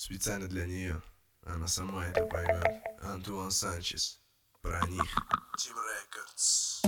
Специально для нее. Она сама это поймет. Антуан Санчес. Про них. Team Records.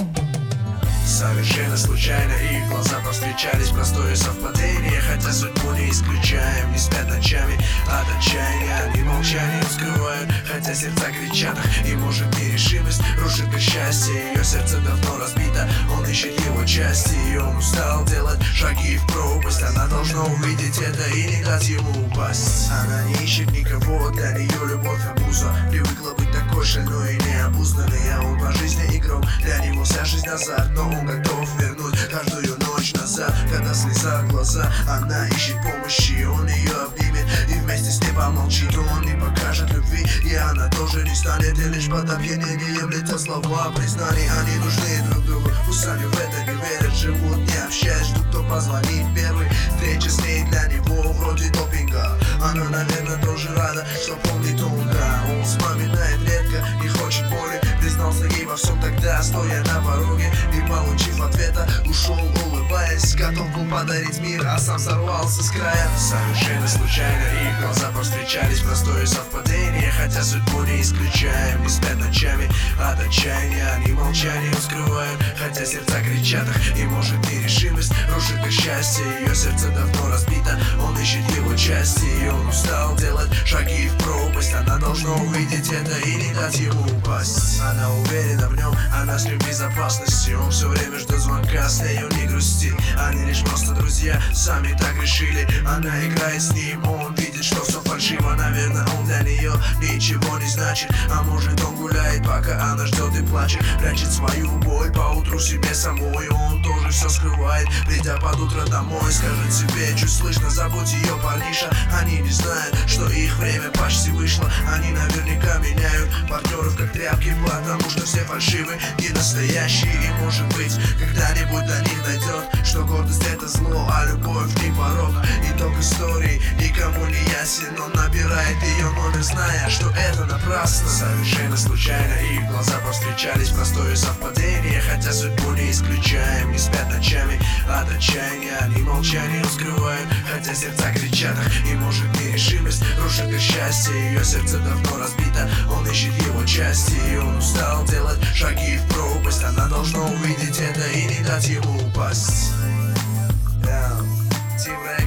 Совершенно случайно их глаза повстречались. Простое совпадение, хотя судьбу не исключаем. Не спят ночами от отчаяния, они молчание скрывают, хотя сердца кричат их. И может нерешимость рушит их счастье. Ее сердце давно разбито, он ищет его части. И он устал делать шаги в пропасть. Она должна увидеть это и не дать ему упасть. Она не ищет никого, для нее любовь обуза. Привыкла быть такой шальной и необузнанной. А он по жизни игрок, для него вся жизнь азарт. Но он готов вернуть каждую ночь назад. Когда слеза глаза, она ищет помощи. Он ее обнимет и вместе с ней помолчит. Он не покажет любви, и она тоже не станет. И лишь под опьянением летят слова признаний. Они нужны друг другу, пусть сами в это не верят. Живут не общаясь, ждут, кто позвонит первый. Встреча с ней для него вроде допинга. Она, наверное, тоже рада, что помнит он, да. Он вспоминает редко, не хочет боли. Признался ей во всем тогда, стоя на пороге. И получив ответа, ушел, улыбаясь. Готов был подарить мир, а сам сорвался с края. Совершенно случайно их глаза повстречались. Простое совпадение, хотя судьбу не исключаем. Не спят ночами от отчаяния, они молчание скрывают, хотя сердца кричат их. И может нерешимость рушит их счастье. Ее сердце давно разбито, он ищет его части. И он устал делать шаги в пропасть. Она должна увидеть это и не дать ему упасть. Она уверена в нем, она с ним в безопасности. Он все время ждет звонка, с нею не грустит. Они лишь просто друзья, сами так решили. Она играет с ним, он видит, что все фальшиво. Наверное, он для нее ничего не значит. А может, он гуляет, пока она ждет и плачет. Прячет свою боль поутру себе самой. Он тоже все скрывает, придя под утро домой. Скажет себе, чуть слышно, забудь ее, парниша. Они не знают, что их время почти вышло. Они наверняка меняют партнеров как тряпки, потому что все фальшивы, не настоящие. И может быть, когда-нибудь до них дойдет, что гордость это зло, а любовь не порок. Итог истории никому не ясен. Он набирает ее номер, зная, что это напрасно. Совершенно случайно их глаза повстречались. Простое совпадение, хотя судьбу не исключаем. Не спят ночами от отчаяния, они молчание скрывают, хотя сердца кричат их. И может нерешимость рушит их счастье. Ее сердце давно разбито, он ищет его части. И он устал делать шаги в пропасть. Она должна увидеть это и не дать ему упасть. Team Records.